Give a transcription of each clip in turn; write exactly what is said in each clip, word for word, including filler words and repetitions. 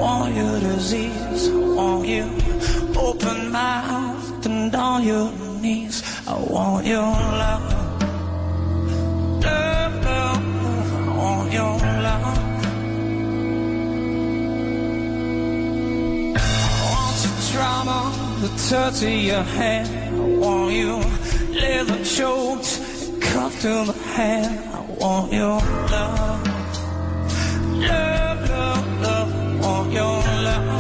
want your disease. I want you open mouthed and on your knees. I want your love. Love, love, love. I want your love. I want your drama, the touch of your hand. I want you leather choked, cuffed to the hand. I want your love. Love, love, love. I want your love.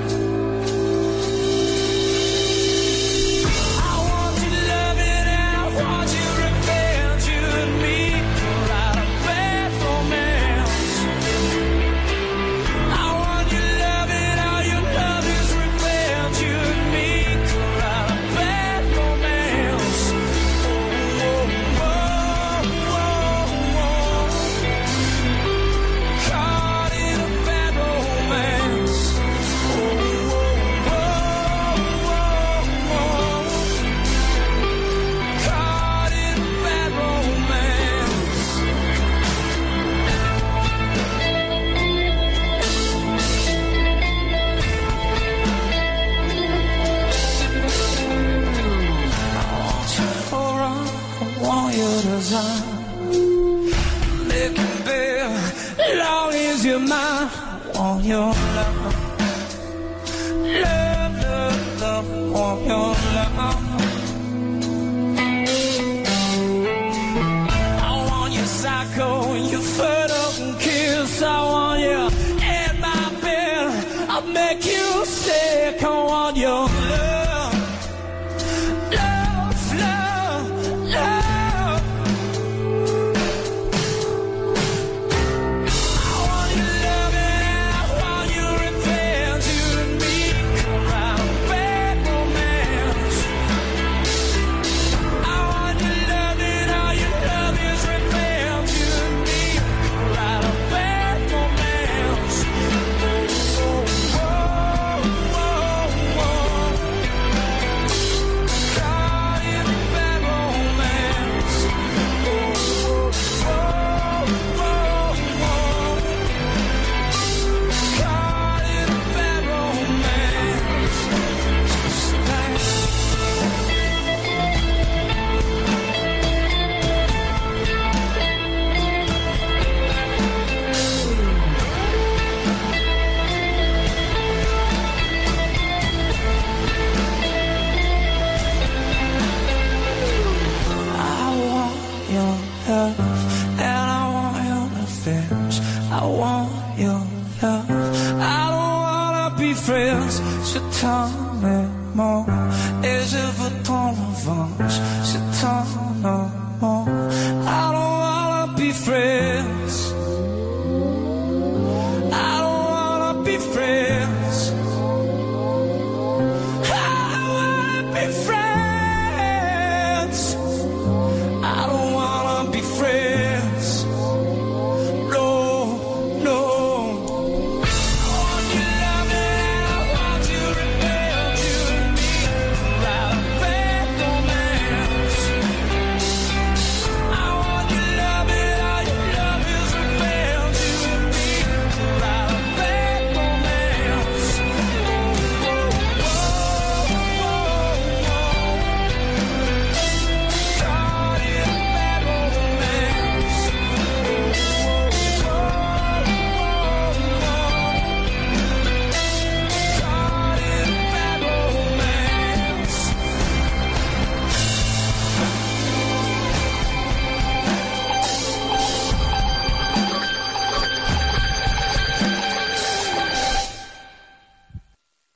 I want you loving and I want you revenge. You and me could write a bad romance. I want you loving, all your love is revenge. You and me could write a bad romance. Oh, oh, oh, oh, oh. Caught in a bad romance. Oh, oh, oh, oh, oh. Caught in a bad romance. I want your aura, I want your design. Making beer, long as you're mine. I want your love. Love, love, love. I want your love. I want your psycho, your fed up and kiss. I want you in my bed. I'll make you sick. I want your love. Love, love, love. I want you loving and I want you revenge. You and me could write a bad romance. I want you loving, all your love is revenge. You and me could write a bad romance. Oh, oh, oh, oh, oh. Caught in a bad romance. Oh, oh, oh, oh, oh. Caught in a bad romance. Thanks. I want your love and I want your revenge. I want your love. I don't wanna be friends. So tell me